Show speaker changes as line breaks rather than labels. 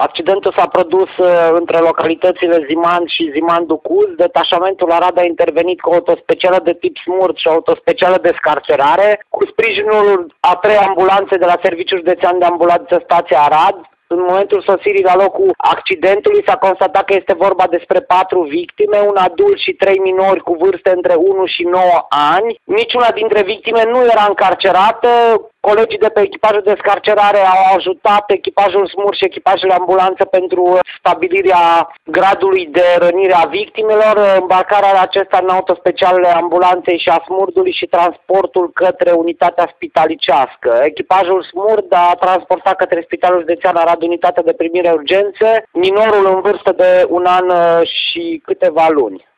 Accidentul s-a produs între localitățile Ziman și Ziman-Ducuz. Detașamentul Arad a intervenit cu autospecială de tip SMURD și autospecială de scarcerare, cu sprijinul a 3 ambulanțe de la Serviciul Județean de Ambulanță Stația Arad. În momentul sosirii la locul accidentului s-a constatat că este vorba despre 4 victime, un adult și 3 minori cu vârste între 1 și 9 ani. Niciuna dintre victime nu era încarcerată. Colegii de pe echipajul de scarcerare au ajutat echipajul SMUR și echipajele ambulanță pentru stabilirea gradului de rănire a victimelor, îmbarcarea acestea în autospecialele ambulanței și a SMURD-ului și transportul către unitatea spitalicească. Echipajul SMURD a transportat către Spitalul Județean Arad unitatea de primire urgențe, minorul în vârstă de 1 an și câteva luni.